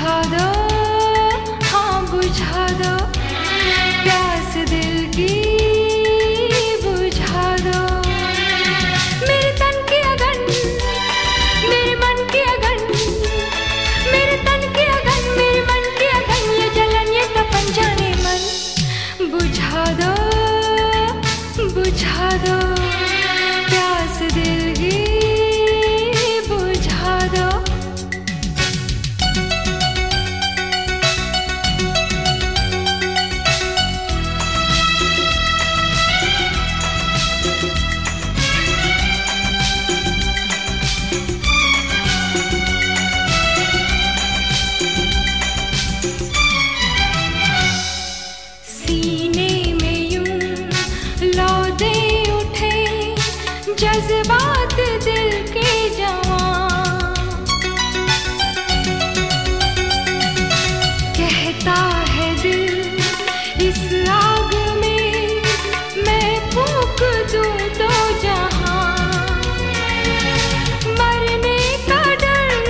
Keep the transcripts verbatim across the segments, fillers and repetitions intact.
बुझा दो, हाँ बुझा दो, प्यास दिल की बुझा दो। मेरे तन की अगन, मेरे मन की अगन, मेरे तन की अगन, मेरे मन की अगन, ये जलन ये तपन जाने मन। बुझा दो, बुझा दो, प्यास दिल की बुझा दो। जज्बात दिल के जवां, कहता है दिल इस आग में मैं फूंक दूं तो जहां। मरने का डर,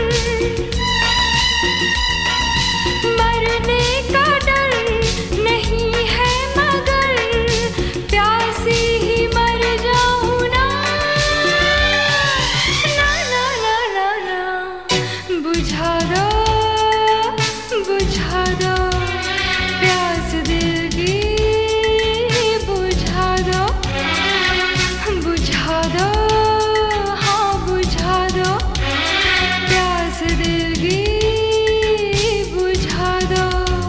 मरने का डर नहीं है मगर प्यासी ही मर जाऊं ना। बुझा दो, बुझा दो, प्यास दिल की बुझा दो। बुझा दो, हाँ बुझा दो, प्यास दिल की बुझा दो।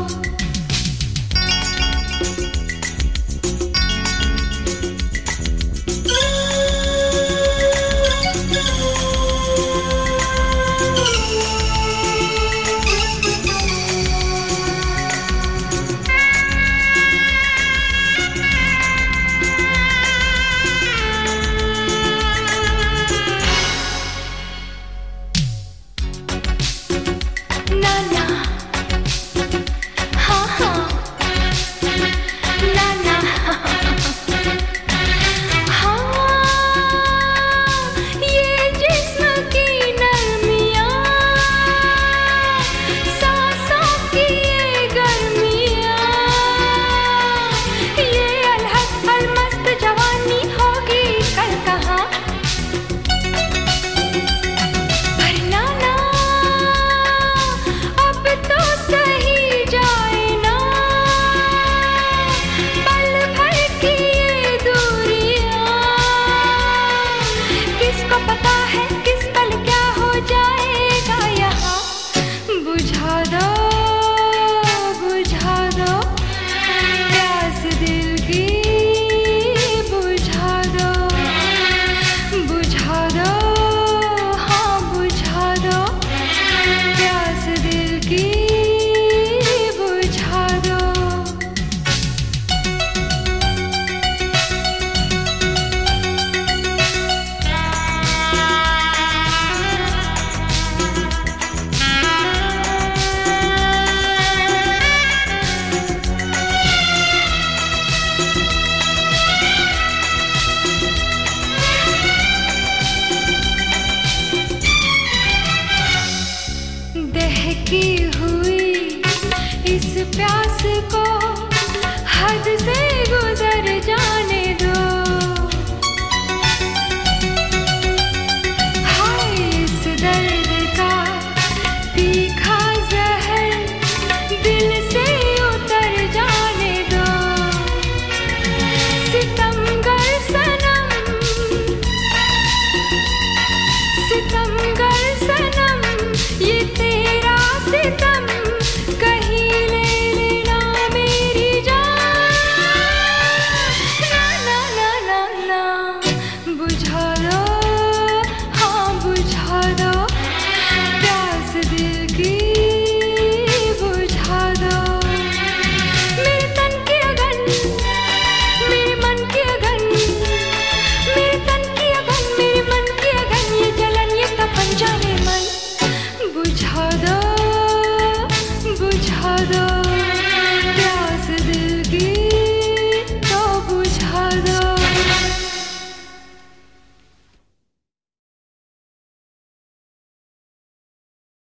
दहकी हुई इस प्यास को हद से गुजर जाने दो। हाय इस दर्द का तीखा जहर दिल से उतर जाने दो। सितमगर सनम, सितमगर सनम, ये तेरा सितम कहीं ले लेना मेरी जान। ना ना ना ना ना, बुझा दो, हाँ बुझा दो, प्यास दिल की बुझा दो। मेरे तन की अगन, मेरे मन की अगन, मेरे तन की अगन, मेरे मन की अगन, ये जलन ये तपन जाने मन। बुझा दो,